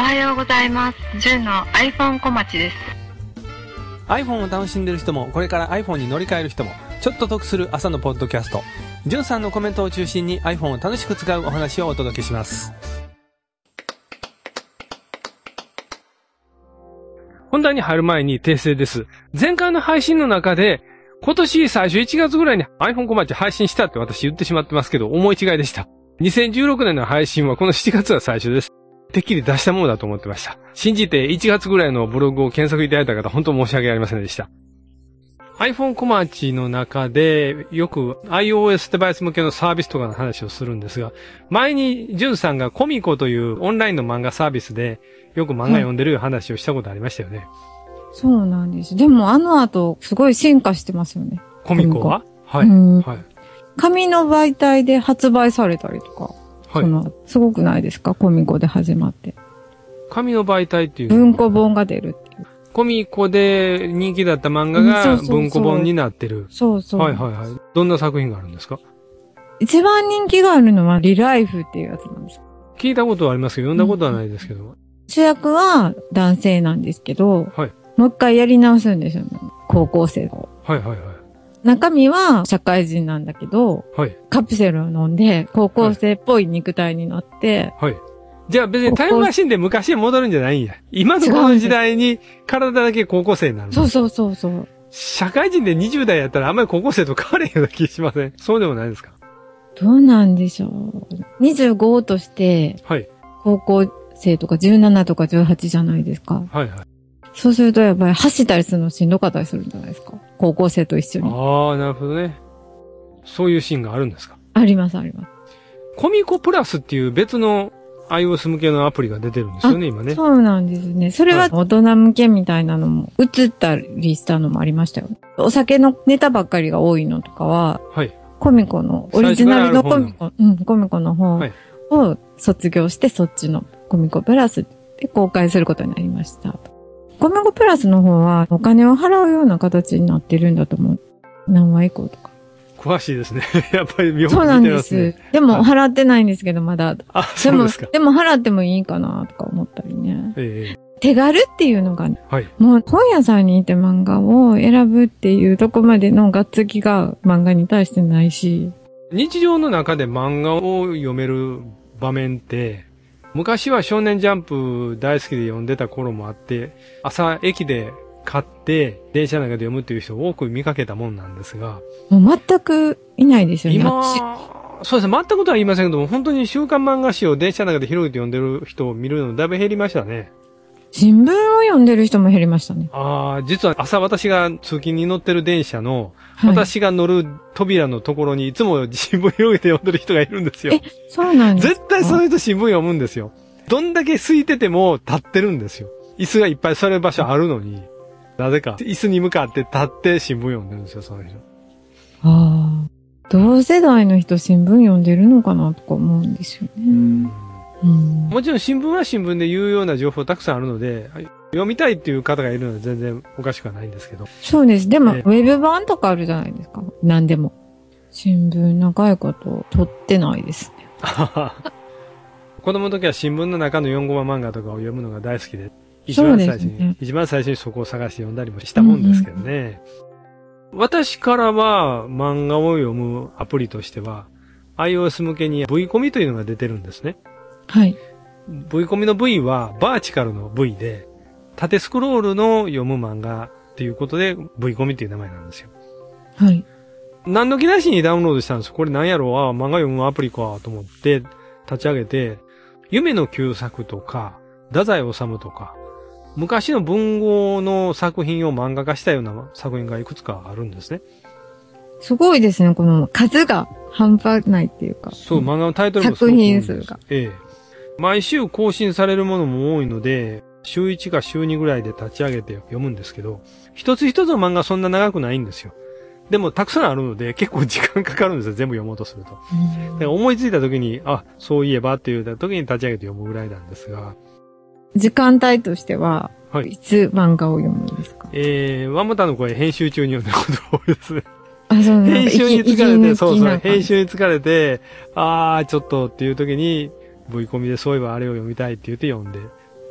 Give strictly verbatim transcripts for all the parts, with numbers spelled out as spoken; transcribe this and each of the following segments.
はようございます。じゅんの iPhone 小町です。 iPhone を楽しんでる人も、これから iPhone に乗り換える人も、ちょっと得する朝のポッドキャスト。じゅんさんのコメントを中心に iPhone を楽しく使うお話をお届けします。本題に入る前に訂正です。前回の配信の中で、今年最初いちがつぐらいに iPhone 小町配信したって私言ってしまってますけど、思い違いでした。にせんじゅうろくねんの配信はこのしちがつが最初です。てっきり出したものだと思ってました。信じていちがつぐらいのブログを検索いただいた方、本当申し訳ありませんでした。iPhone 小町の中でよく iOS デバイス向けのサービスとかの話をするんですが、前にジュンさんがコミコというオンラインの漫画サービスでよく漫画読んでる話をしたことありましたよね。はい、 そうなんです。でもあの後すごい進化してますよね。 コミコははい、 はい。紙の媒体で発売されたりとか。はい。その、すごくないですか？コミコで始まって。 紙の媒体っていう文庫本が出るっていう。 コミコで人気だった漫画が文庫本になってる。 そうそう。 はいはいはい。どんな作品があるんですか？ 一番人気があるのはリライフっていうやつなんです。 聞いたことはありますけど、読んだことはないですけど。うん、 主役は男性なんですけど、 はい。 もう一回やり直すんですよね。高校生を。 はいはいはい。 中身は社会人なんだけど、 はい。 カプセルを飲んで、高校生っぽい肉体になって、 はい。はい、じゃあ別にタイムマシンで昔に戻るんじゃないんや。今のこの時代に体だけ高校生になる。 そうそうそうそう。 社会人でにじゅう代やったらあんまり高校生と変われへんような気しません？そうでもないですか？ どうなんでしょう。にじゅうごとして、はい。高校生とかじゅうななとかじゅうはちじゃないですか。 はいはい。 そうするとやっぱり走ったりするのしんどかったりするんじゃないですか？高校生と一緒に。 ああ、なるほどね。そういうシーンがあるんですか？ ありますあります。 コミコプラスっていう別の iOS 向けのアプリが出てるんですよね、今ね。 そうなんですね。それは大人向けみたいなのも映ったりしたのもありましたよ。お酒のネタばっかりが多いのとかは、はい。コミコの、オリジナルのコミコ、うん、コミコの方を卒業して、そっちのコミコプラスで公開することになりました。コミコプラスの方はお金を払うような形になってるんだと思う。何話以降とか。 詳しいですね。やっぱり妙に似てますね。 そうなんです。でも払ってないんですけど、まだ。 あ、そうですか。 でも、でも払ってもいいかなとか思ったりね。 ええ、 手軽っていうのが、ね、 はい、 もう本屋さんに行って漫画を選ぶっていうとこまでのがっつきが漫画に対してないし。 日常の中で漫画を読める場面って、昔は少年ジャンプ大好きで読んでた頃もあって、朝駅で買って電車の中で読むっていう人を多く見かけたもんなんですが。 もう全くいないですよね。 今、そうですね。全くとは言いませんけども、本当に週刊漫画誌を電車の中で広げて読んでる人を見るのだいぶ減りましたね。 新聞を読んでる人も減りましたね。 ああ、実は朝私が通勤に乗ってる電車の、はい、私が乗る扉のところにいつも新聞広げて読んでる人がいるんですよ。 え、そうなんですか？ 絶対その人新聞読むんですよ。どんだけ空いてても立ってるんですよ。椅子がいっぱい座れる場所あるのに、なぜか椅子に向かって立って新聞読んでるんですよ、その人。 ああ、同世代の人新聞読んでるのかなとか思うんですよね。うんうん、 もちろん新聞は新聞で有用な情報たくさんあるので、読みたいっていう方がいるのは全然おかしくはないんですけど。 そうです。でも、えー、ウェブ版とかあるじゃないですか。何でも。新聞長いこと撮ってないですね。 子供の時は新聞の中のよんコマ漫画とかを読むのが大好きで、一番最初に、ね、一番最初にそこを探して読んだりもしたもんですけどね。うんうん、私からは漫画を読むアプリとしては、iOS 向けに V コミというのが出てるんですね。 はい。 V コミの V はバーチカルの V で、縦スクロールの読む漫画っていうことで V コミっていう名前なんですよ。 はい。 何の気なしにダウンロードしたんですよ。これ何やろう、あ、漫画読むアプリかと思って立ち上げて、夢の旧作とか、太宰治とか、昔の文豪の作品を漫画化したような作品がいくつかあるんですね。 すごいですね、この数が半端ないっていうか。 そう、漫画のタイトルも作品数が。 ええ。毎週更新されるものも多いので、週いちか週にぐらいで立ち上げて読むんですけど、一つ一つの漫画そんな長くないんですよ。でもたくさんあるので結構時間かかるんですよ、全部読もうとすると。だから思いついた時に、あ、そういえばっていう時に立ち上げて読むぐらいなんですが。 時間帯としては、はい、いつ漫画を読むんですか？ えー、ワンモタの声編集中に読んだことが多いですね。 あ、そうなん編集に疲れて、そうそう、編集に疲れて、あー、ちょっとっていう時に、V コミでそういえばあれを読みたいって言って読んで、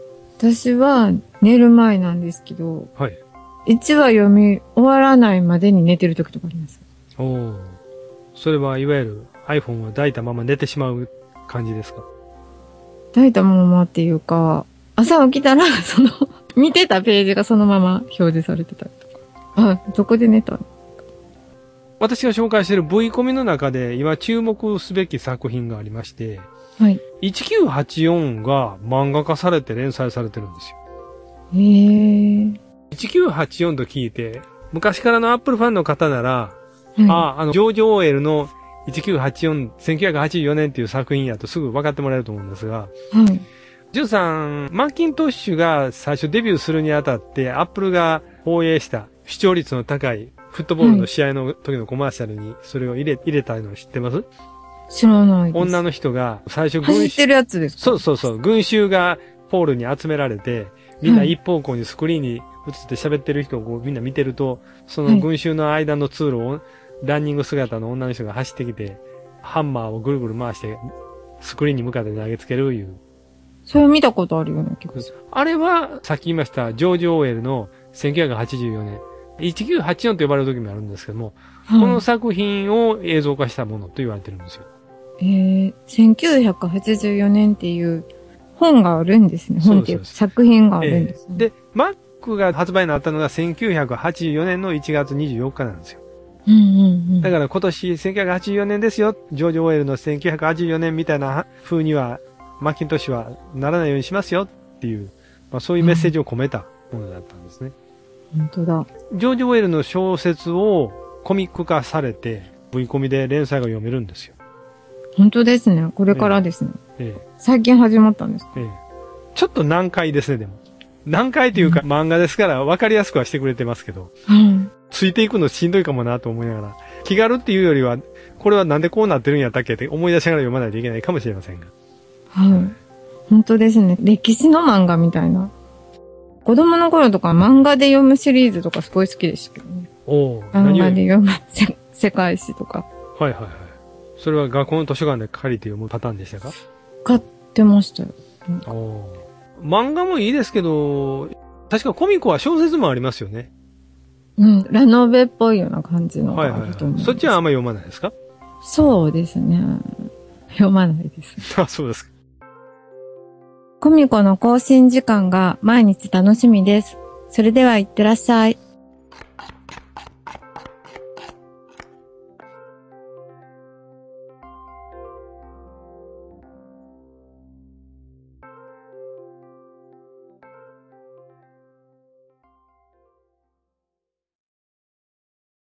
私は寝る前なんですけど、はい。いちわ読み終わらないまでに寝てる時とかあります。 おお。それはいわゆる iPhone を抱いたまま寝てしまう感じですか？ 抱いたままっていうか、朝起きたら、その、見てたページがそのまま表示されてたりとか。あ、どこで寝たの？ 私が紹介している V コミの中で今注目すべき作品がありまして、はい。いちきゅうはちよんが漫画化されて連載されてるんですよ。へー。いちきゅうはちよんと聞いて、昔からのアップルファンの方なら、はい、あ、あの、ジョージ・オーエルのいちきゅうはちよん、せんきゅうひゃくはちじゅうよねんっていう作品やとすぐ分かってもらえると思うんですが、はい。ジュンさん、マッキントッシュが最初デビューするにあたって、アップルが放映した視聴率の高いフットボールの試合の時のコマーシャルにそれを入れ、入れたの知ってます？ 知らないです。 女の人が最初群衆。走ってるやつですか？ そうそうそう。群衆がポールに集められて、みんな一方向にスクリーンに映って喋ってる人をこうみんな見てると、その群衆の間の通路をランニング姿の女の人が走ってきて、ハンマーをぐるぐる回してスクリーンに向かって投げつけるいう。 それ見たことあるような気がする。 あれは、さっき言いました、ジョージ・オーエルのせんきゅうひゃくはちじゅうよねん。いちきゅうはちよんと呼ばれる時もあるんですけども、はい、この作品を映像化したものと言われてるんですよ。 えー、せんきゅうひゃくはちじゅうよねんっていう本があるんですね。本っていう作品があるんですね。 えー、で、Mac が発売になったのがせんきゅうひゃくはちじゅうよねんのいちがつにじゅうよっかなんですよ。うんうんうん、だから今年せんきゅうひゃくはちじゅうよねんですよ。ジョージ・オーエルのせんきゅうひゃくはちじゅうよねんみたいな風には、マッキントッシュはならないようにしますよっていう、まあ、そういうメッセージを込めたものだったんですね。 うん、本当だ。 ジョージ・オーエルの小説をコミック化されて、V コミで連載が読めるんですよ。 本当ですね。これからですね。ええ、最近始まったんですか？ええ、 ちょっと難解ですね、でも。難解というか、うん、漫画ですから分かりやすくはしてくれてますけど、うん、ついていくのしんどいかもなと思いながら、気軽っていうよりは、これはなんでこうなってるんやったっけって思い出しながら読まないといけないかもしれませんが。 はい。はい、本当ですね。歴史の漫画みたいな。子供の頃とか漫画で読むシリーズとかすごい好きでしたけどね。おー。漫画で読む世界史とか。 はいはいはい。それは学校の図書館で借りて読むパターンでしたか？ 買ってましたよ。 うん、おー。漫画もいいですけど、確かコミコは小説もありますよね。 うん。ラノベっぽいような感じのがあると思う。はいはいはい。 そっちはあんまり読まないですか？ そうですね。読まないです。 あ、そうですか。 コミコの更新時間が毎日楽しみです。それではいってらっしゃい。